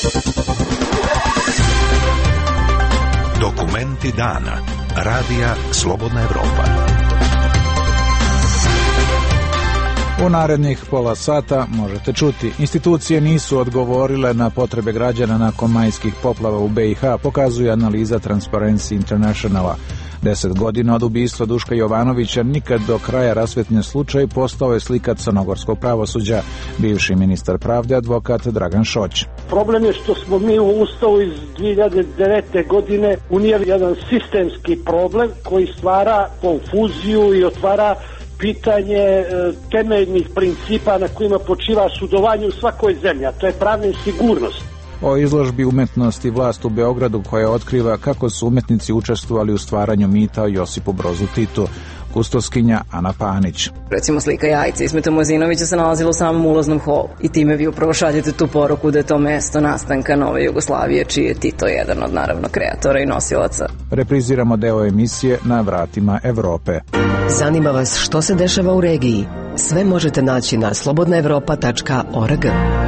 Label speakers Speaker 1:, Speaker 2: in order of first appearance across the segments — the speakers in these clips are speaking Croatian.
Speaker 1: Dokumenti dana. Radija Slobodna Evropa.
Speaker 2: U narednih pola sata možete čuti: institucije nisu odgovorile na potrebe građana nakon majskih poplava u BiH, pokazuje analiza Transparency Internationala. 10 godina od ubistva Duška Jovanovića nikad do kraja rasvetljen slučaj postao je slika crnogorskog pravosuđa. Bivši ministar pravde, advokat Dragan Šoć.
Speaker 3: Problem je što smo mi u Ustavu iz 2009. godine unijeli jedan sistemski problem koji stvara konfuziju i otvara pitanje temeljnih principa na kojima počiva sudovanje u svakoj zemlji, a to je pravna sigurnost.
Speaker 2: O izložbi Umetnosti Vlast u Beogradu koja otkriva kako su umetnici učestvovali u stvaranju mita o Josipu Brozu Titu. Kustoskinja Ana Panić.
Speaker 4: Recimo slika Jajce Ismeta Mojzinovića se nalazila u samom ulaznom holu i time vi upravo šaljete tu poruku da je to mesto nastanka nove Jugoslavije, čiji je Tito jedan od naravno kreatora i nosilaca.
Speaker 2: Repriziramo deo emisije Na vratima Evrope.
Speaker 5: Zanima vas što se dešava u regiji? Sve možete naći na slobodnaevropa.org.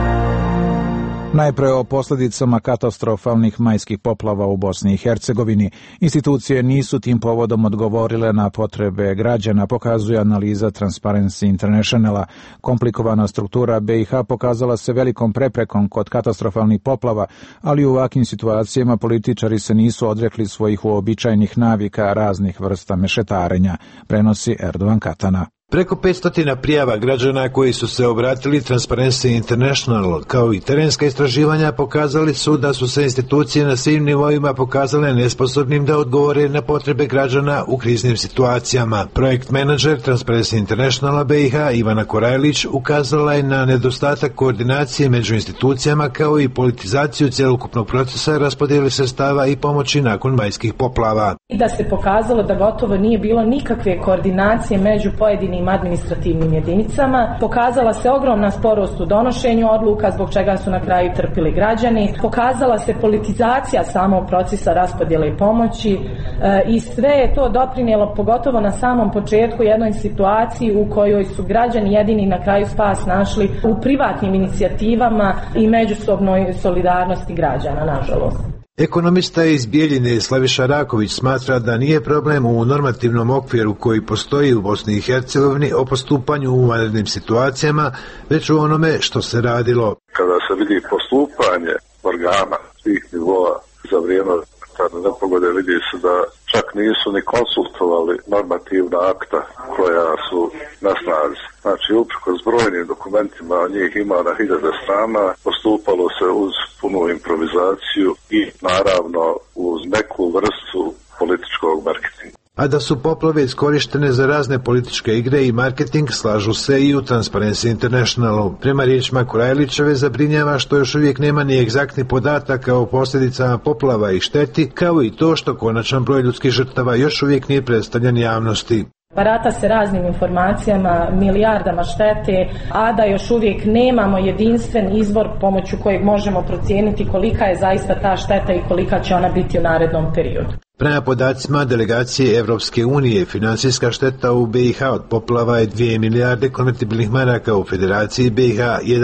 Speaker 2: Najpre o posljedicama katastrofalnih majskih poplava u Bosni i Hercegovini. Institucije nisu tim povodom odgovorile na potrebe građana, pokazuje analiza Transparency Internationala. Komplikovana struktura BiH pokazala se velikom preprekom kod katastrofalnih poplava, ali u ovakvim situacijama političari se nisu odrekli svojih uobičajenih navika raznih vrsta mešetarenja, prenosi Erdogan Katana.
Speaker 6: Preko 500 prijava građana koji su se obratili Transparency International kao i terenska istraživanja pokazali su da su se institucije na svim nivoima pokazale nesposobnim da odgovore na potrebe građana u kriznim situacijama. Projekt menadžer Transparency Internationala BiH Ivana Korajlić ukazala je na nedostatak koordinacije među institucijama kao i politizaciju cjelokupnog procesa raspodjele sredstava i pomoći nakon majskih poplava.
Speaker 7: Da se pokazalo da gotovo nije bilo nikakve koordinacije među pojedinim administrativnim jedinicama. Pokazala se ogromna sporost u donošenju odluka, zbog čega su na kraju trpili građani. Pokazala se politizacija samog procesa raspodjele i pomoći i sve je to doprinijelo, pogotovo na samom početku, jednoj situaciji u kojoj su građani jedini na kraju spas našli u privatnim inicijativama i međusobnoj solidarnosti građana, nažalost.
Speaker 6: Ekonomista iz Bijeljine Slaviša Raković smatra da nije problem u normativnom okviru koji postoji u Bosni i Hercegovini o postupanju u vanrednim situacijama, već u onome što se radilo.
Speaker 8: Kada se vidi postupanje organa svih nivoa za vrijeme nepogode, vidi se da čak nisu ni konsultovali normativna akta koja su na snazi. Znači, uprkos brojnim dokumentima, njih ima na 1000 strana, postupalo se uz punu improvizaciju i naravno uz neku vrstu političkog marketinga.
Speaker 6: A da su poplave iskorištene za razne političke igre i marketing, slažu se i u Transparency Internationalu. Prema riječima Korajlićeve zabrinjava što još uvijek nema ni egzaktnih podataka o posljedicama poplava i šteti, kao i to što konačan broj ljudskih žrtava još uvijek nije predstavljen javnosti.
Speaker 7: Barata se raznim informacijama, milijardama štete, a da još uvijek nemamo jedinstven izvor pomoću kojeg možemo procijeniti kolika je zaista ta šteta i kolika će ona biti u narednom periodu.
Speaker 6: Prema podacima delegacije Evropske unije, financijska šteta u BiH od poplava je 2 milijarde konvertibilnih maraka u Federaciji BiH,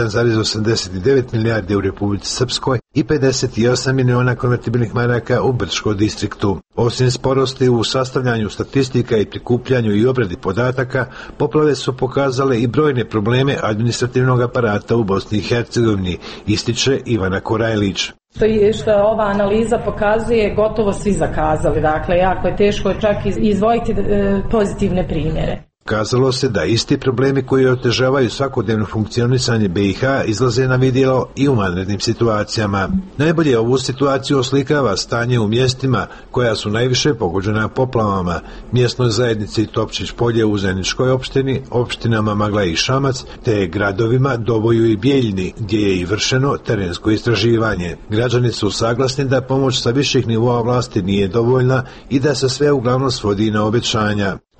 Speaker 6: 1,89 milijarde u Republici Srpskoj i 58 miliona konvertibilnih maraka u Brčkom distriktu. Osim sporosti u sastavljanju statistika i prikupljanju i obradi podataka, poplave su pokazale i brojne probleme administrativnog aparata u Bosni i Hercegovini, ističe Ivana Korajlić.
Speaker 7: Što ova analiza pokazuje, gotovo svi zakazali, dakle jako je teško čak izdvojiti pozitivne primjere.
Speaker 6: Kazalo se da isti problemi koji otežavaju svakodnevno funkcionisanje BiH izlaze na vidjelo i u vanrednim situacijama. Najbolje ovu situaciju oslikava stanje u mjestima koja su najviše pogođena poplavama, mjesnoj zajednici Topčić Polje u Zeničkoj opštini, opštinama Magla i Šamac, te gradovima Doboju i Bijeljini, gdje je i vršeno terensko istraživanje. Građani su saglasni da pomoć sa viših nivoa vlasti nije dovoljna i da se sve uglavnom svodi na obećanja.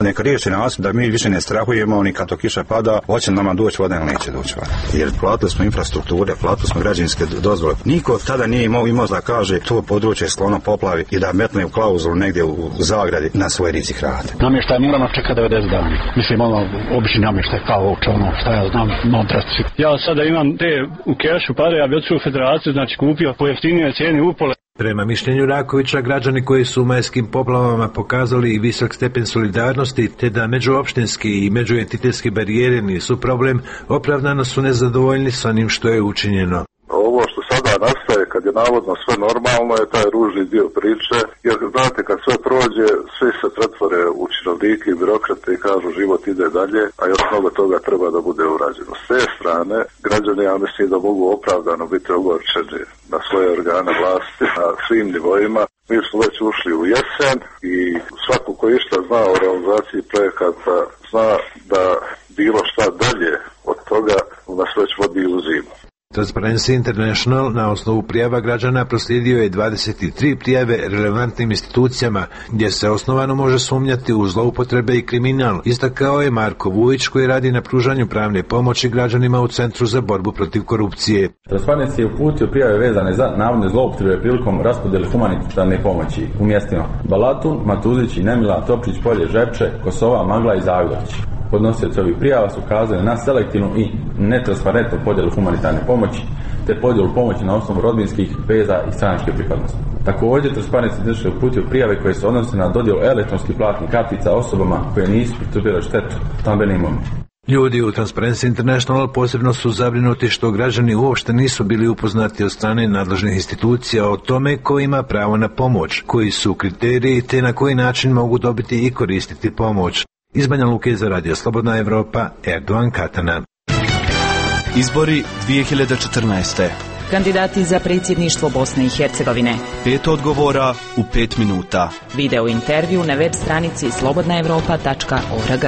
Speaker 9: neka riješi nas da mi više ne strahujemo ni kad to kiša pada, hoće nama doći voda ili neće doći voda. Jer platili smo infrastrukture, platili smo građevinske dozvole. Niko tada nije imao da kaže to područje je sklono poplavi i da metne u klauzulu negdje u zagradi na svoj rizik rade.
Speaker 10: Namještaj moramo čekati 90 dana. Mislim, obični namještaj kao uopće, šta ja znam, madraci. Ja sada imam te u kešu pare, ja bi otišao u federaciju, znači kupio po jeftinijoj cijeni upole.
Speaker 6: Prema mišljenju Rakovića, građani koji su u majskim poplavama pokazali i visok stepen solidarnosti, te da međuopštinski i međuentitetski barijere nisu problem, opravdano su nezadovoljni sa onim što je učinjeno.
Speaker 8: Ovo što sada nastaje, kad je navodno sve normalno, je taj ružni dio priče, jer znate, kad sve prođe, svi se pretvore u činovnike i birokrate i kažu život ide dalje, a još mnogo toga treba da bude urađeno. S te strane, građani, ja mislim da mogu opravdano biti ogorčeni na svoje organe vlasti, na svim nivoima. Mi smo već ušli u jesen i svako ko išta zna o realizaciji projekata, zna da bilo šta dalje od toga nas već vodi u zimu.
Speaker 6: Transparency International na osnovu prijava građana proslijedio je 23 prijave relevantnim institucijama gdje se osnovano može sumnjati u zloupotrebe i kriminal, istakao je Marko Vujić koji radi na pružanju pravne pomoći građanima u Centru za borbu protiv korupcije.
Speaker 11: Transparency je uputio prijave vezane za navodne zloupotrebe prilikom raspodjele humanitarne pomoći u mjestima Balatun, Matuzić i Nemila, Topčić, Polje, Žepče, Kosova, Magla i Zavidović. Podnosioci ovih prijava su ukazali na selektivnu i netransparentnu podjelu humanitarne pomoći, te podjelu pomoći na osnovu rodbinskih veza i stranačke pripadnosti. Također, Transparency International je uputio prijave koje se odnose na dodjelu elektronskih platnih kartica osobama koje nisu pretrpjele štetu stambene imovine.
Speaker 6: Ljudi u Transparency International posebno su zabrinuti što građani uopšte nisu bili upoznati od strane nadležnih institucija o tome ko ima pravo na pomoć, koji su kriteriji te na koji način mogu dobiti i koristiti pomoć. Iz Banja Luke za Radio Slobodna Evropa, Erdogan Katana.
Speaker 12: Izbori 2014.
Speaker 13: Kandidati za predsjedništvo Bosne i Hercegovine.
Speaker 12: 5 odgovora u 5 minuta.
Speaker 13: Video intervju na web stranici slobodnaevropa.org.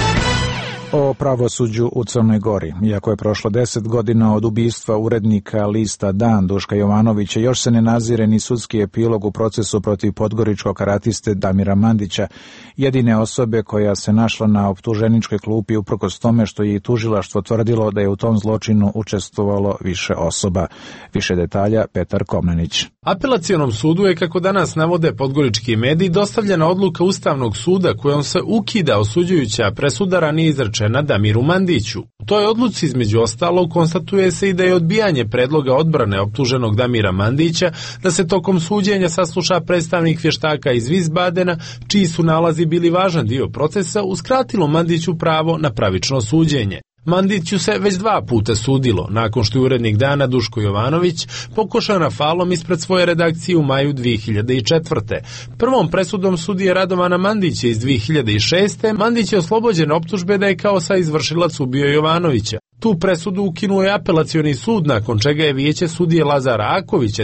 Speaker 2: O pravosuđu u Crnoj Gori. Iako je prošlo 10 godina od ubistva urednika lista Dan Duška Jovanovića, još se ne nazire ni sudski epilog u procesu protiv podgoričkog karatiste Damira Mandića, jedine osobe koja se našla na optuženičkoj klupi uprkos tome što je i tužilaštvo tvrdilo da je u tom zločinu učestvovalo više osoba. Više detalja Petar Komnenić.
Speaker 14: Apelacionom sudu je, kako danas navode podgorički mediji, dostavljena odluka Ustavnog suda kojom se ukida osuđujuća presuda ranije izrečena Damiru Mandiću. U toj odluci između ostalog konstatuje se i da je odbijanje predloga odbrane optuženog Damira Mandića da se tokom suđenja sasluša predstavnik vještaka iz Wiesbadena, čiji su nalazi bili važan dio procesa, uskratilo Mandiću pravo na pravično suđenje. Mandiću se već 2 puta sudilo, nakon što je urednik Dana Duško Jovanović pokušao rafalom ispred svoje redakcije u maju 2004. Prvom presudom sudije Radovana Mandića iz 2006. Mandić je oslobođen optužbe da je kao saizvršilac ubio Jovanovića. Tu presudu ukinuo je apelacioni sud, nakon čega je vijeće sudije Lazara Akovića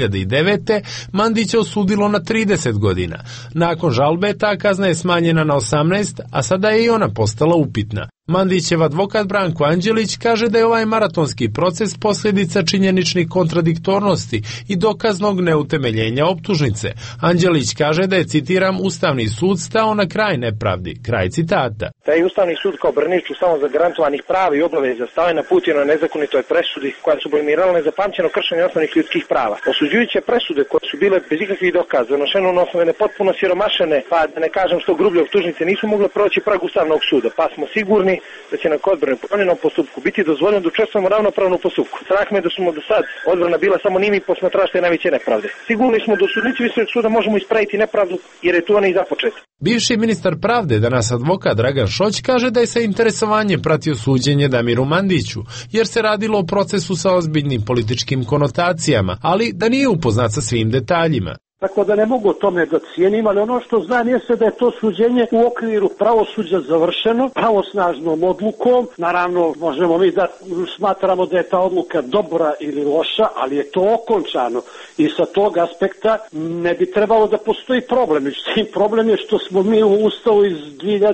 Speaker 14: 2009. Mandića osudilo na 30 godina. Nakon žalbe ta kazna je smanjena na 18, a sada je i ona postala upitna. Mandićev advokat Branko Anđelić kaže da je ovaj maratonski proces posljedica činjeničnih kontradiktornosti i dokaznog neutemeljenja optužnice. Anđelić kaže da je, citiram, Ustavni sud stao na kraj nepravdi. Kraj citata.
Speaker 15: Taj Ustavni sud kao braniču samo zagarantovanih prava i obaveza stao je na put na nezakonitoj presudi koja su sublimirala nezapamćeno kršenje osnovnih ljudskih prava. Osuđujuće presude koje su bile bez ikakvih dokaza, donošene na osnovu nepotpuno siromašene, pa da ne kažem što grublje optužnice, nisu mogle proći prag Ustavnog suda, pa smo sigurni da će na odbrani u promjenom postupku biti dozvoljeno da učestvujemo ravnopravno u postupku. Strah me da smo do sad odbrana bila samo nimi posmatrašte najveće nepravde. Sigurni smo da u sudnici Visokog suda možemo ispraviti nepravdu jer je tu ona i započeta.
Speaker 14: Bivši ministar pravde, danas advokat Dragan Šoć, kaže da je sa interesovanjem pratio suđenje Damiru Mandiću, jer se radilo o procesu sa ozbiljnim političkim konotacijama, ali da nije upoznat sa svim detaljima.
Speaker 3: Tako da ne mogu o tome da cijenim, ali ono što znam jeste da je to suđenje u okviru pravosuđa završeno, pravosnažnom odlukom. Naravno, možemo mi da smatramo da je ta odluka dobra ili loša, ali je to okončano. I sa tog aspekta ne bi trebalo da postoji problem. Međutim, problem je što smo mi u Ustavu iz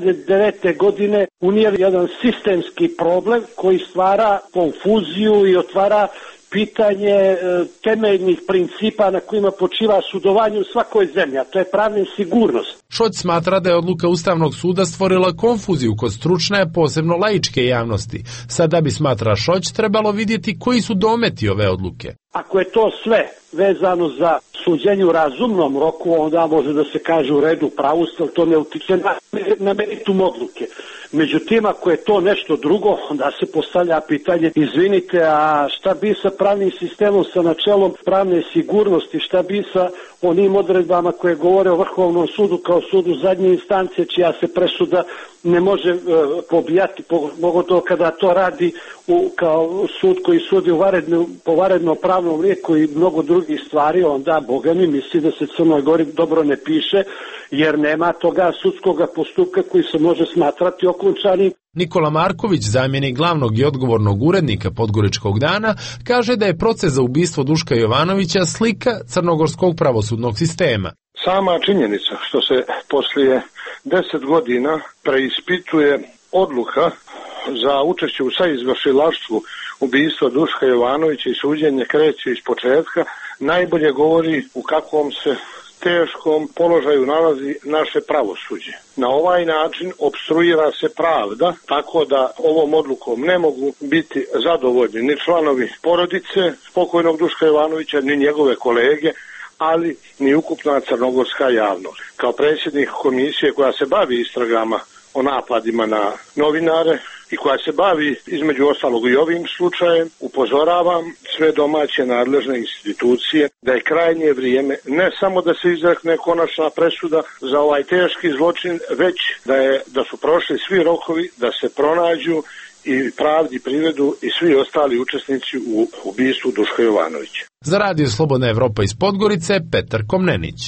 Speaker 3: 2009. godine unijeli jedan sistemski problem koji stvara konfuziju i otvara pitanje temeljnih principa na kojima počiva sudovanje u svakoj zemlji, a to je pravna sigurnost.
Speaker 14: Šoć smatra da je odluka Ustavnog suda stvorila konfuziju kod stručne, posebno laičke javnosti. Sada bi, smatra Šoć, trebalo vidjeti koji su dometi ove odluke.
Speaker 3: Ako je to sve vezano za suđenje u razumnom roku, onda može da se kaže u redu pravost, ali to ne utiče na meritum odluke. Međutim, ako je to nešto drugo, onda se postavlja pitanje, izvinite, a šta bi sa pravnim sistemom, sa načelom pravne sigurnosti, šta bi sa onim odredbama koje govore o Vrhovnom sudu kao sudu zadnje instance, čija se presuda ne može pobijati, pogotovo kada to radi kao sud koji sudi po vanrednom pravnom lijeku i mnogo drugih stvari, onda, Boga mi, misli da se Crnoj Gori dobro ne piše, jer nema toga sudskog postupka koji se može smatrati okončanim.
Speaker 14: Nikola Marković, zamjenik glavnog i odgovornog urednika Podgoričkog dana, kaže da je proces za ubistvo Duška Jovanovića slika crnogorskog pravosudnog sistema.
Speaker 16: Sama činjenica što se poslije 10 godina preispituje odluka za učešće u saizvršilaštvu ubistva Duška Jovanovića i suđenje kreće iz početka, najbolje govori u kakvom se teškom položaju nalazi naše pravosuđe. Na ovaj način opstruira se pravda, tako da ovom odlukom ne mogu biti zadovoljni ni članovi porodice pokojnog Duška Jovanovića, ni njegove kolege, ali ni ukupna crnogorska javnost. Kao predsjednik komisije koja se bavi istragama o napadima na novinare i koja se bavi između ostalog i ovim slučajem, upozoravam sve domaće nadležne institucije da je krajnje vrijeme ne samo da se izrekne konačna presuda za ovaj teški zločin, već da su prošli svi rokovi da se pronađu i pravdi privedu i svi ostali učesnici u ubistvu Duška Jovanovića.
Speaker 14: Za Radio Slobodna Evropa iz Podgorice, Petar Komnenić.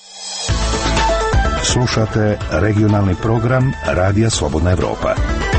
Speaker 1: Slušate regionalni program Radija Slobodna Evropa.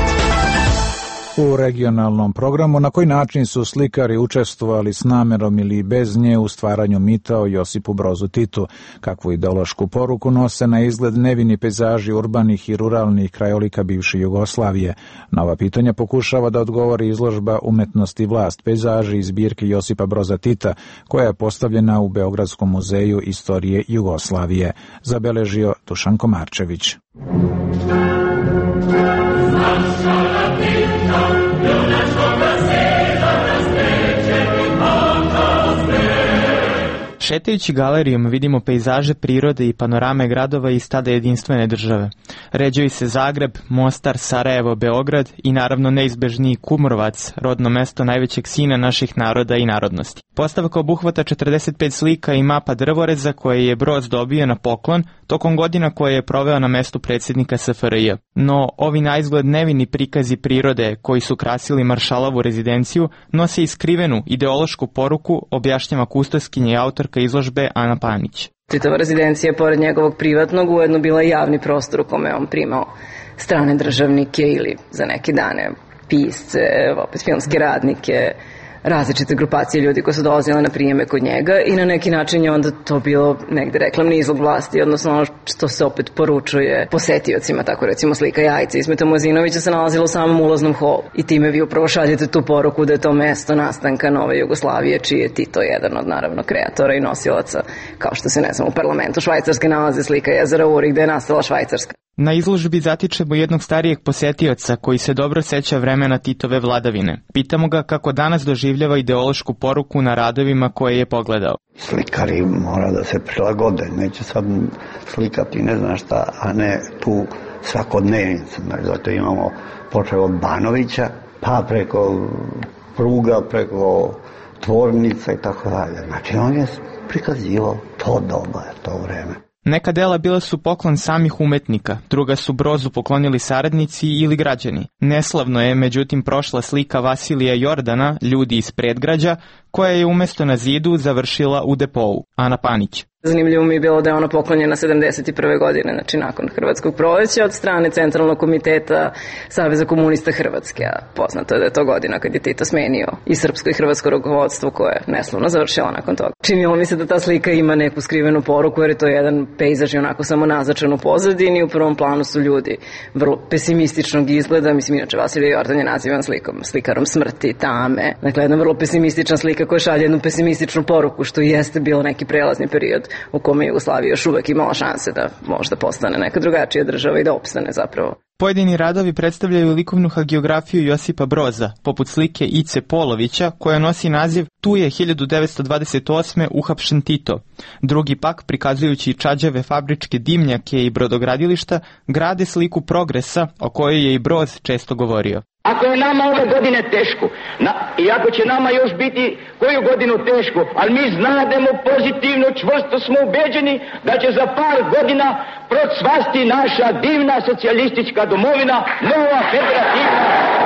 Speaker 2: U regionalnom programu na koji način su slikari učestvovali s namerom ili bez nje u stvaranju mita o Josipu Brozu Titu, kakvu ideološku poruku nose na izgled nevini pejzaži urbanih i ruralnih krajolika bivše Jugoslavije. Na ova pitanja pokušava da odgovori izložba Umetnost i vlast, pejzaži iz zbirke Josipa Broza Tita, koja je postavljena u Beogradskom muzeju istorije Jugoslavije, zabeležio Dušan Komarčević.
Speaker 17: Šetajući galerijom vidimo pejzaže prirode i panorame gradova iz tada jedinstvene države. Ređaju se Zagreb, Mostar, Sarajevo, Beograd i naravno neizbežniji Kumrovac, rodno mesto najvećeg sina naših naroda i narodnosti. Postavka obuhvata 45 slika i mapa drvoreza koje je Broz dobio na poklon tokom godina koje je proveo na mestu predsjednika SFRJ. No, ovi naizgled nevini prikazi prirode koji su krasili Maršalovu rezidenciju nose i skrivenu ideološku poruku, objašnjava kustoskinja i autorka izložbe Ana Panić.
Speaker 4: Titova rezidencija je pored njegovog privatnog ujedno bila javni prostor u kome on primao strane državnike ili za neke dane pisce, opet filmske radnike, različite grupacije ljudi koji su dolazili na prijeme kod njega i na neki način je onda to bilo negde reklamni izlog vlasti, odnosno ono što se opet poručuje posetiocima, tako recimo slika Jajca Ismeta Mozinovića se nalazila u samom ulaznom holu i time vi upravo šaljete tu poruku da je to mesto nastanka nove Jugoslavije, čiji je Tito jedan od naravno kreatora i nosilaca, kao što se ne znam u parlamentu Švajcarske nalazi slika jezera Uri gde je nastala Švajcarska.
Speaker 17: Na izložbi zatičemo jednog starijeg posetioca koji se dobro seća vremena Titove vladavine. Pitamo ga kako danas doživljava ideološku poruku na radovima koje je pogledao.
Speaker 18: Slikari mora da se prilagode, neće sad slikati ne znam šta, a ne tu svakodnevnicu. Zato imamo počeo od Banovića, pa preko pruga, preko tvornica i tako dalje. Znači on je prikazivao to doba, to vreme.
Speaker 17: Neka dela bila su poklon samih umetnika, druga su Brozu poklonili saradnici ili građani. Neslavno je, međutim, prošla slika Vasilija Jordana, ljudi iz predgrađa, koja je umjesto na zidu završila u depou. Ana Panić.
Speaker 4: Zanimljivo mi je bilo da je ona poklonjena 71. godine, znači nakon Hrvatskog proleća od strane Centralnog komiteta Saveza komunista Hrvatske. A poznato je da je to godina kad je Tito smenio i srpsko i hrvatsko rukovodstvo koje je neslavno završilo nakon toga. Činilo mi se da ta slika ima neku skrivenu poruku jer je to jedan pejzaž i onako samo naznačen u pozadini. U prvom planu su ljudi vrlo pesimističnog izgleda. Mislim, inače Vasilije Jordan je nazivan slikarom smrti, tame. Dakle, jedna vrlo pesimistična slika koja šalje jednu pesimističnu poruku, što jeste bilo neki prelazni period u kome Jugoslavija još uvek imala šanse da možda postane neka drugačija država i da opstane zapravo.
Speaker 17: Pojedini radovi predstavljaju likovnu hagiografiju Josipa Broza, poput slike Ice Polovića, koja nosi naziv Tu je 1928. uhapšen Tito. Drugi pak, prikazujući čađave fabričke dimnjake i brodogradilišta, grade sliku progresa, o kojoj je i Broz često govorio.
Speaker 19: Ako je nama ove godine teško, i ako će nama još biti koju godinu teško, ali mi znademo pozitivno, čvrsto smo ubeđeni da će za par godina procvasti naša divna socijalistička domovina, nova federativna.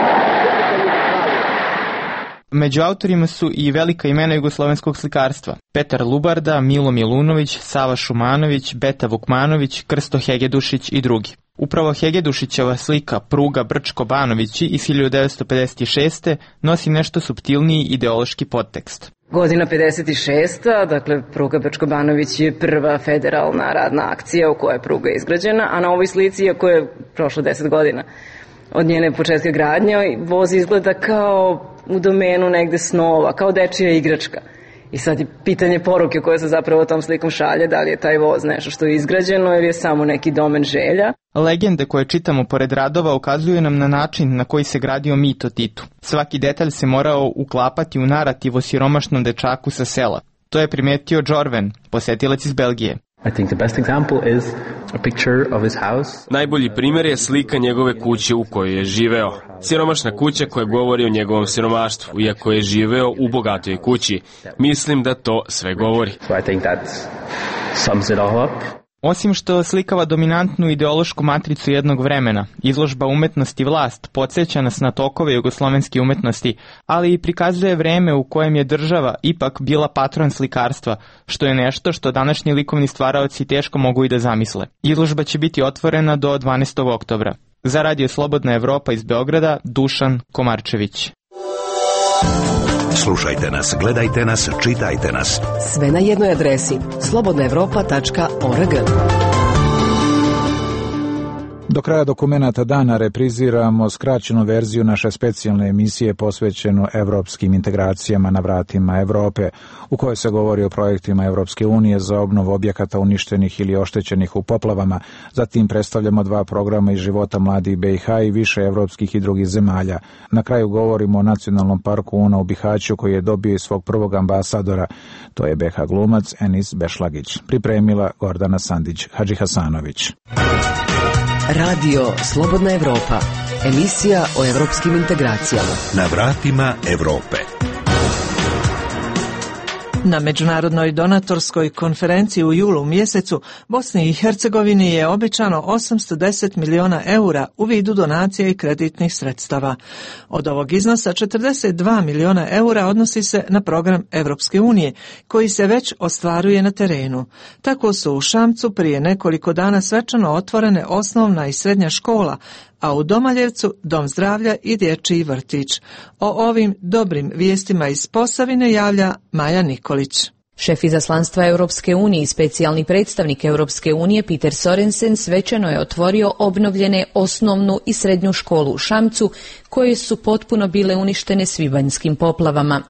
Speaker 17: Među autorima su i velika imena jugoslovenskog slikarstva. Petar Lubarda, Milo Milunović, Sava Šumanović, Beta Vukmanović, Krsto Hegedušić i drugi. Upravo Hegedušićeva slika Pruga Brčko-Banovići iz 1956. nosi nešto suptilniji ideološki podtekst.
Speaker 4: Godina 56. Dakle, Pruga Brčko-Banović je prva federalna radna akcija u kojoj je pruga izgrađena, a na ovoj slici, iako je prošlo 10 godina od njene početka gradnje, voz izgleda kao u domenu negde snova, kao dečija igračka. I sad je pitanje poruke koje se zapravo tom slikom šalje, da li je taj voz nešto što je izgrađeno ili je samo neki domen želja.
Speaker 17: Legende koje čitamo pored radova ukazuju nam na način na koji se gradio mit o Titu. Svaki detalj se morao uklapati u narativ o siromašnom dečaku sa sela. To je primetio Jorven, posetilac iz Belgije.
Speaker 20: I think the best example is a picture of his house.
Speaker 21: Najbolji primjer je slika njegove kuće u kojoj je živeo. Siromašna kuća koja govori o njegovom siromaštvu, iako je živeo u bogatoj kući. Mislim da to sve govori.
Speaker 20: So I think that sums it all up.
Speaker 17: Osim što slikava dominantnu ideološku matricu jednog vremena, izložba Umetnost i vlast podsjeća nas na tokove jugoslovenske umetnosti, ali i prikazuje vreme u kojem je država ipak bila patron slikarstva, što je nešto što današnji likovni stvaraoci teško mogu i da zamisle. Izložba će biti otvorena do 12. oktobra. Za Radio Slobodna Evropa iz Beograda, Dušan Komarčević.
Speaker 1: Slušajte nas, gledajte nas, čitajte nas.
Speaker 5: Sve na jednoj adresi slobodnaevropa.org.
Speaker 2: Do kraja dokumenata dana repriziramo skraćenu verziju naše specijalne emisije posvećenu evropskim integracijama na vratima Evrope, u kojoj se govori o projektima Evropske unije za obnovu objekata uništenih ili oštećenih u poplavama. Zatim predstavljamo 2 programa iz života mladih BiH i više evropskih i drugih zemalja. Na kraju govorimo o nacionalnom parku Una u Bihaću, koji je dobio svog prvog ambasadora. To je BiH glumac Enis Bešlagić. Pripremila Gordana Sandić-Hadžihasanović.
Speaker 5: Radio Slobodna Evropa, emisija o evropskim integracijama.
Speaker 1: Na vratima Evrope.
Speaker 22: Na međunarodnoj donatorskoj konferenciji u julu mjesecu Bosni i Hercegovini je obećano 810 miliona eura u vidu donacija i kreditnih sredstava. Od ovog iznosa 42 miliona eura odnosi se na program Evropske unije, koji se već ostvaruje na terenu. Tako su u Šamcu prije nekoliko dana svečano otvorene osnovna i srednja škola, a u Domaljevcu Dom zdravlja i dječji vrtić. O ovim dobrim vijestima iz Posavine javlja Maja Nikolić.
Speaker 13: Šef izaslanstva Europske unije i specijalni predstavnik Europske unije Peter Sorensen svečano je otvorio obnovljene osnovnu i srednju školu u Šamcu, koje su potpuno bile uništene svibanjskim poplavama.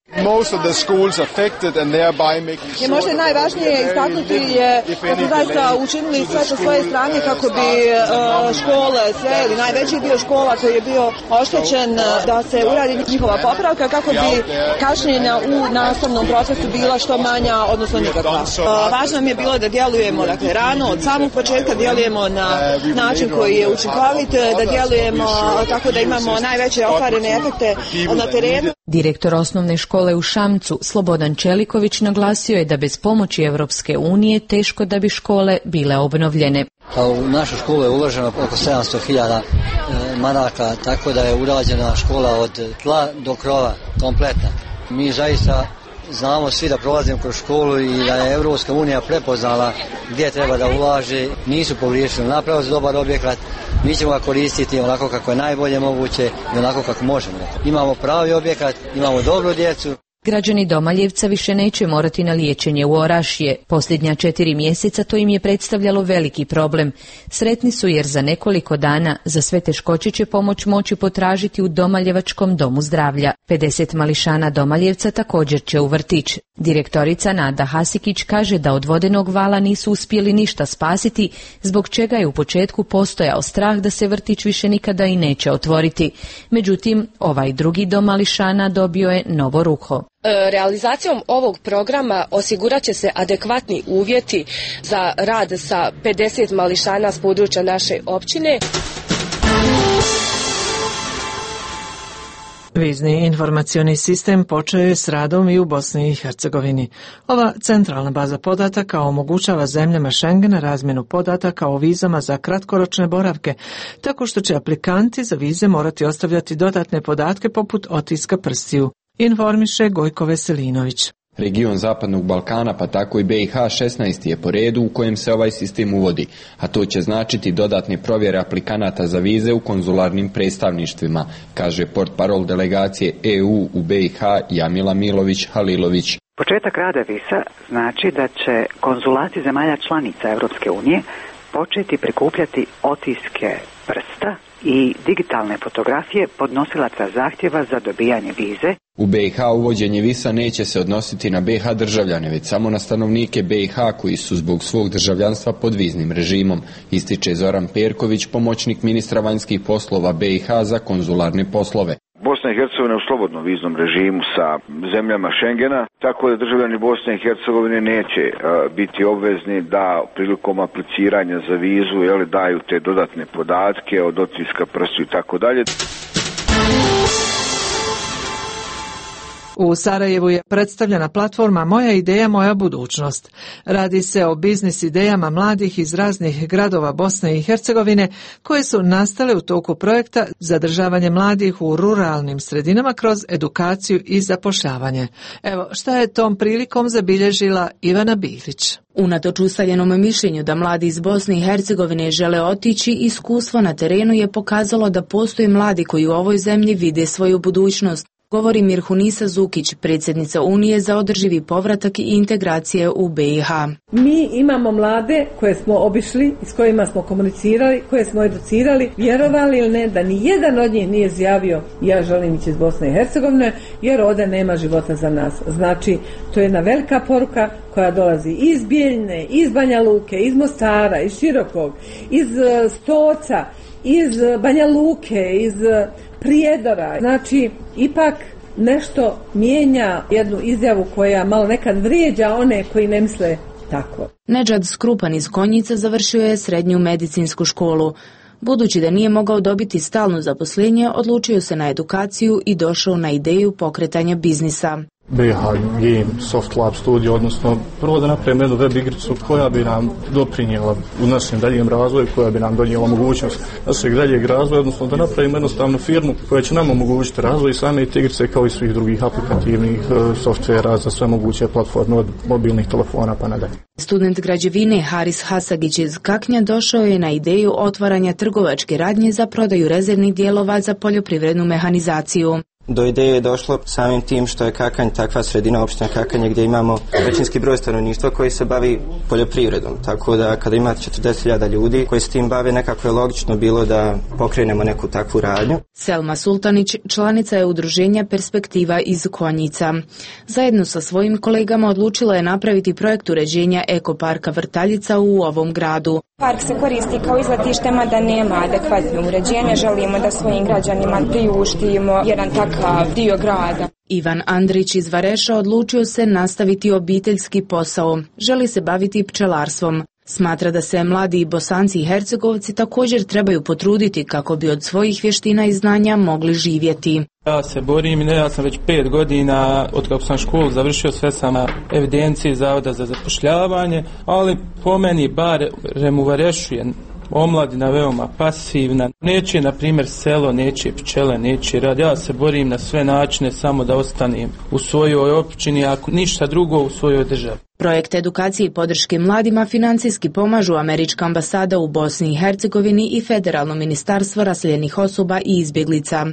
Speaker 23: Je možda najvažnije istaknuti je da su zaista učinili sve po svoje strane kako bi škole, sve ili najveći dio škola koji je bio oštećen, da se uradi njihova popravka kako bi kašnjenja u nastavnom procesu bila što manja, odnosno nikakva. Važno mi je bilo da djelujemo rano, od samog početka djelujemo na način koji je učinkovit, da djelujemo tako da imamo najveće ostvarene efekte na terenu.
Speaker 13: Direktor osnovne škole u Šamcu, Slobodan Čeliković, naglasio je da bez pomoći Evropske unije teško da bi škole bile obnovljene.
Speaker 24: U našu školu je uloženo oko 700.000 maraka, tako da je urađena škola od tla do krova kompletna. Mi zaista znamo svi da prolazimo kroz školu i da je Evropska unija prepoznala gdje treba da ulaže, nisu pogriješili, napravili su dobar objekat, mi ćemo ga koristiti onako kako je najbolje moguće i onako kako možemo. Imamo pravi objekat, imamo dobru djecu.
Speaker 13: Građani Domaljevca više neće morati na liječenje u Orašje. Posljednja 4 mjeseca to im je predstavljalo veliki problem. Sretni su jer za nekoliko dana za sve teškoće će pomoć moći potražiti u Domaljevačkom domu zdravlja. 50 mališana Domaljevca također će u vrtić. Direktorica Nada Hasikić kaže da od vodenog vala nisu uspjeli ništa spasiti, zbog čega je u početku postojao strah da se vrtić više nikada i neće otvoriti. Međutim, ovaj drugi dom mališana dobio je novo ruho.
Speaker 7: Realizacijom ovog programa osigurat će se adekvatni uvjeti za rad sa 50 mališana s područja naše općine.
Speaker 22: Vizni informacioni sistem počeo je s radom i u Bosni i Hercegovini. Ova centralna baza podataka omogućava zemljama Schengena razmjenu podataka o vizama za kratkoročne boravke, tako što će aplikanti za vize morati ostavljati dodatne podatke poput otiska prstiju. Informiše Gojko Veselinović.
Speaker 8: Region Zapadnog Balkana, pa tako i BiH 16. je po redu u kojem se ovaj sistem uvodi, a to će značiti dodatne provjere aplikanata za vize u konzularnim predstavništvima, kaže portparol delegacije EU u BiH Jamila Milović Halilović.
Speaker 9: Početak rada visa znači da će konzulati zemalja članica Europske unije početi prikupljati otiske prsta i digitalne fotografije podnosilaca zahtjeva za dobijanje vize.
Speaker 8: U BiH uvođenje visa neće se odnositi na BiH državljane, već samo na stanovnike BiH koji su zbog svog državljanstva pod viznim režimom, ističe Zoran Perković, pomoćnik ministra vanjskih poslova BiH za konzularne poslove.
Speaker 10: Bosna i Hercegovina u slobodnom viznom režimu sa zemljama Schengena, tako da državljani Bosne i Hercegovine neće biti obvezni da prilikom apliciranja za vizu daju te dodatne podatke od otiska prstiju i tako dalje.
Speaker 22: U Sarajevu je predstavljena platforma Moja ideja, moja budućnost. Radi se o biznis idejama mladih iz raznih gradova Bosne i Hercegovine koje su nastale u toku projekta Zadržavanje mladih u ruralnim sredinama kroz edukaciju i zapošljavanje. Evo šta je tom prilikom zabilježila Ivana Bilić.
Speaker 25: Unatoč ustaljenom mišljenju da mladi iz Bosne i Hercegovine žele otići, iskustvo na terenu je pokazalo da postoje mladi koji u ovoj zemlji vide svoju budućnost. Govori Mirhunisa Zukić, predsjednica Unije za održivi povratak i integracije u BiH.
Speaker 26: Mi imamo mlade koje smo obišli, s kojima smo komunicirali, koje smo educirali, vjerovali ili ne, da ni jedan od njih nije izjavio ja želim ići iz Bosne i Hercegovine jer ovdje nema života za nas. Znači, to je jedna velika poruka koja dolazi iz Bijeljine, iz Banja Luke, iz Mostara, iz Širokog, iz Stoca, iz Banja Luke, iz Prijedora. Znači, ipak nešto mijenja jednu izjavu koja malo nekad vrijeđa one koji ne misle tako.
Speaker 25: Nedžad Skrupan iz Konjica završio je srednju medicinsku školu. Budući da nije mogao dobiti stalno zaposlenje, odlučio se na edukaciju i došao na ideju pokretanja biznisa.
Speaker 27: BiH Game Soft Lab Studio, odnosno prvo da napravimo jednu web igricu koja bi nam doprinijela u našem daljem razvoju, koja bi nam donijela mogućnost našeg daljeg razvoja, odnosno da napravimo jednostavnu firmu koja će nam omogućiti razvoj same te igrice kao i svih drugih aplikativnih softvera za sve moguće platforme od mobilnih telefona pa nadalje.
Speaker 25: Student građevine Haris Hasagić iz Kaknja došao je na ideju otvaranja trgovačke radnje za prodaju rezervnih dijelova za poljoprivrednu mehanizaciju.
Speaker 28: Do ideje je došlo samim tim što je Kakanj takva sredina, opština Kakanje, gdje imamo većinski broj stanovništva koji se bavi poljoprivredom. Tako da kada imate 40.000 ljudi koji se tim bave, nekako je logično bilo da pokrenemo neku takvu radnju.
Speaker 25: Selma Sultanić članica je udruženja Perspektiva iz Konjica. Zajedno sa svojim kolegama odlučila je napraviti projekt uređenja ekoparka Vrtaljica u ovom gradu.
Speaker 29: Park se koristi kao izletište, mada nema adekvatno uređenje. Želimo da svojim građanima priuštimo jedan takav dio grada.
Speaker 25: Ivan Andrić iz Vareša odlučio se nastaviti obiteljski posao. Želi se baviti pčelarstvom. Smatra da se mladi Bosanci i Hercegovci također trebaju potruditi kako bi od svojih vještina i znanja mogli živjeti.
Speaker 27: Ja se borim, ja sam već 5 godina od kako sam školu završio, sve sam na evidenciji Zavoda za zapošljavanje, ali po meni barem u Varešu je
Speaker 20: omladina veoma pasivna. Neće, na primjer, selo, neće pčele, neće rad. Ja se borim na sve načine samo da ostanem u svojoj općini, ako ništa drugo u svojoj državi.
Speaker 25: Projekt edukacije i podrške mladima financijski pomažu Američka ambasada u Bosni i Hercegovini i Federalno ministarstvo raseljenih osoba i izbjeglica.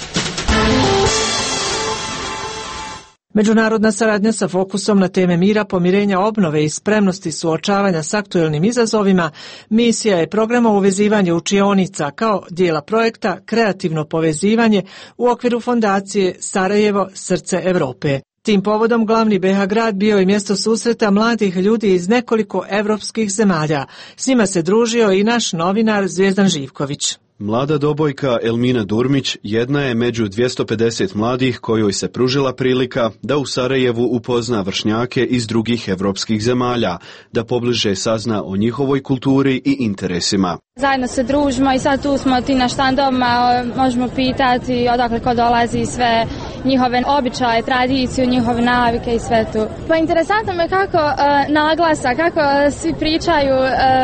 Speaker 22: Međunarodna saradnja sa fokusom na teme mira, pomirenja, obnove i spremnosti suočavanja s aktuelnim izazovima misija je programa uvezivanja učionica kao dijela projekta Kreativno povezivanje u okviru fondacije Sarajevo srce Europe. Tim povodom glavni BiH grad bio je mjesto susreta mladih ljudi iz nekoliko evropskih zemalja. S njima se družio i naš novinar Zvijezdan Živković.
Speaker 3: Mlada dobojka Elmina Durmić jedna je među 250 mladih kojoj se pružila prilika da u Sarajevu upozna vršnjake iz drugih evropskih zemalja, da pobliže sazna o njihovoj kulturi i interesima.
Speaker 6: Zajedno se družimo i sad tu smo ti na štandovima, možemo pitati odakle ko dolazi, sve njihove običaje, tradiciju, njihove navike i sve tu. Pa interesantno me kako naglasa, kako svi pričaju,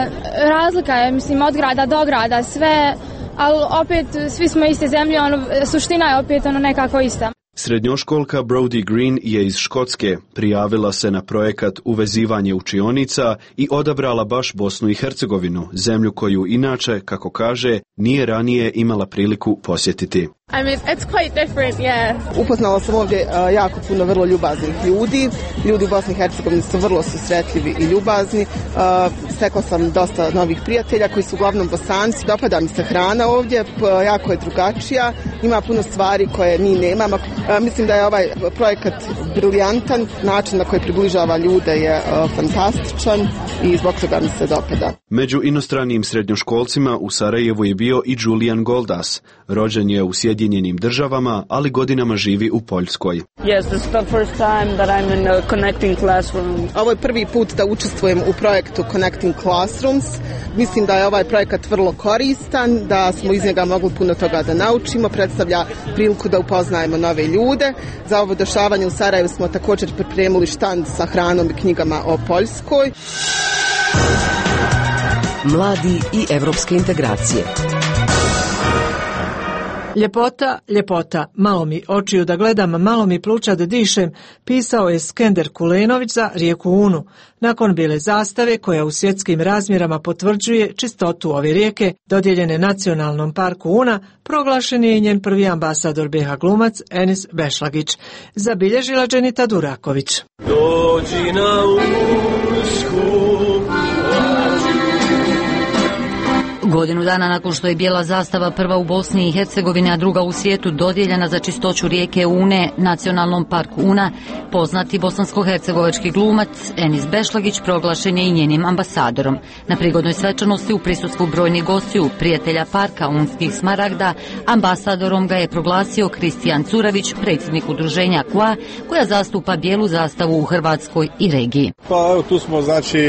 Speaker 6: razlika je, mislim, od grada do grada, sve, ali opet svi smo iste zemlje, suština je opet nekako ista.
Speaker 3: Srednjoškolka Brody Green je iz Škotske, prijavila se na projekat Uvezivanje učionica i odabrala baš Bosnu i Hercegovinu, zemlju koju inače, kako kaže, nije ranije imala priliku posjetiti.
Speaker 11: I mean, it's quite different, yeah.
Speaker 23: Upoznala sam ovdje jako puno vrlo ljubaznih ljudi. Ljudi u Bosni i Hercegovini su vrlo susretljivi i ljubazni. Stekla sam dosta novih prijatelja koji su uglavnom Bosanci. Dopada mi se hrana ovdje, jako je drugačija. Ima puno stvari koje mi nemamo. Mislim da je ovaj projekat briljantan. Način na koji približava ljude je fantastičan i zbog toga mi se dopada.
Speaker 3: Među inostranim srednjoškolcima u Sarajevu je bio i Julian Goldas. Rođen je u Sjedinjenim Državama, ali godinama živi u Poljskoj.
Speaker 11: Yes, this is the first time that I'm in a Connecting Classroom.
Speaker 23: Ovo je prvi put da učestvujem u projektu Connecting Classrooms. Mislim da je ovaj projekat vrlo koristan, da smo iz njega mogli puno toga da naučimo, predstavlja priliku da upoznajemo nove ljude. Za ovo dešavanje u Sarajevu smo također pripremili štand sa hranom i knjigama o Poljskoj.
Speaker 5: Mladi i evropske integracije.
Speaker 22: Ljepota, ljepota, malo mi očiju da gledam, malo mi pluća da dišem, pisao je Skender Kulenović za rijeku Unu. Nakon bile zastave, koja u svjetskim razmjerama potvrđuje čistotu ove rijeke, dodijeljene Nacionalnom parku Una, proglašen je i njen prvi ambasador BiH glumac Enis Bešlagić. Zabilježila Dženita Duraković.
Speaker 12: Dođi na Unsku.
Speaker 14: Godinu dana nakon što je bijela zastava prva u Bosni i Hercegovini, a druga u svijetu dodijeljena za čistoću rijeke Une Nacionalnom parku Una, poznati bosansko-hercegovački glumac Enis Bešlagić proglašen je i njenim ambasadorom. Na prigodnoj svečanosti u prisustvu brojnih gostiju, prijatelja parka Unskih smaragda, ambasadorom ga je proglasio Kristijan Curavić, predsjednik udruženja KUA, koja zastupa bijelu zastavu u Hrvatskoj i regiji.
Speaker 27: Pa evo, tu smo, znači,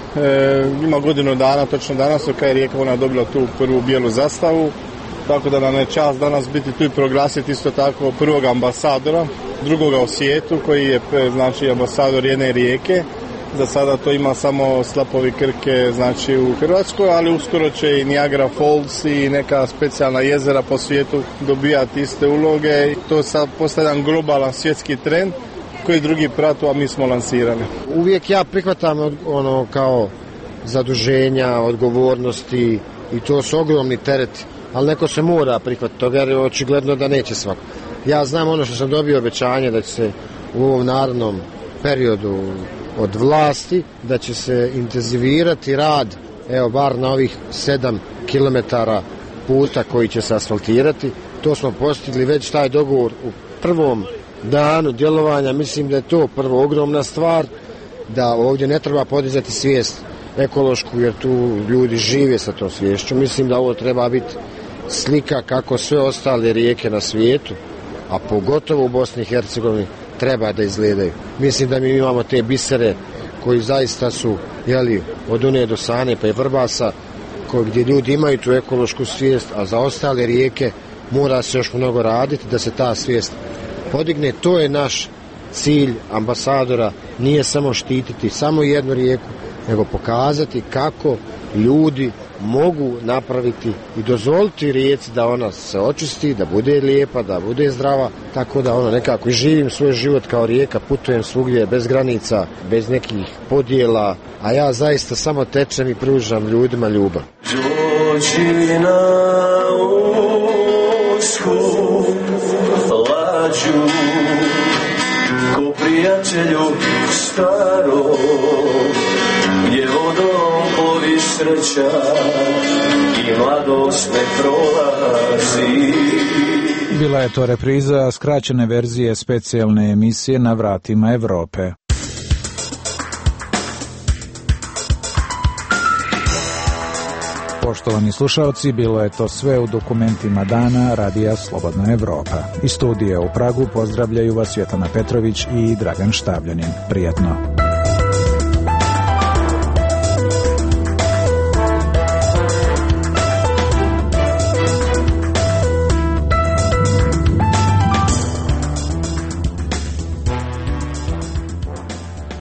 Speaker 27: ima godinu dana, točno danas, kada je rijeka Una dobila tu prvu bijelu zastavu, tako da nam je čast danas biti tu i proglasiti isto tako prvog ambasadora, drugoga u svijetu koji je, znači, ambasador jedne rijeke. Za sada to ima samo slapovi Krke, znači, u Hrvatskoj, ali uskoro će i Niagara Falls i neka specijalna jezera po svijetu dobijati iste uloge. To sad postaje jedan globalan svjetski trend koji drugi pratu, a mi smo lansirali.
Speaker 15: Uvijek ja prihvatam ono kao zaduženja, odgovornosti i to su ogromni tereti, ali neko se mora prihvatiti toga jer je očigledno da neće svako. Ja znam ono što sam dobio obećanje da će se u ovom narednom periodu od vlasti, da će se intenzivirati rad, evo bar na ovih 7 kilometara puta koji će se asfaltirati. To smo postigli već taj dogovor u prvom danu djelovanja. Mislim da je to prvo ogromna stvar, da ovdje ne treba podizati svijest ekološku jer tu ljudi žive sa tom sviješću. Mislim da ovo treba biti slika kako sve ostale rijeke na svijetu, a pogotovo u Bosni i Hercegovini, treba da izgledaju. Mislim da mi imamo te bisere koji zaista su, jeli, od Une do Sane pa i Vrbasa, gdje ljudi imaju tu ekološku svijest, a za ostale rijeke mora se još mnogo raditi da se ta svijest podigne. To je naš cilj ambasadora, nije samo štititi samo jednu rijeku, nego pokazati kako ljudi mogu napraviti i dozvoliti rijeci da ona se očisti, da bude lijepa, da bude zdrava, tako da nekako i živim svoj život kao rijeka, putujem svugdje bez granica, bez nekih podjela, a ja zaista samo tečem i pružam ljudima ljubav.
Speaker 12: Dođi na usku lađu, ko prijatelju staro, gdje vodom plovi sreća i mladost ne prolazi.
Speaker 1: Bila je to repriza skraćene verzije specijalne emisije Na vratima Evrope. Poštovani slušalci, bilo je to sve u dokumentima dana Radija Slobodna Evropa. Iz studija u Pragu pozdravljaju vas Svjetlana Petrović i Dragan Štavljanin. Prijetno.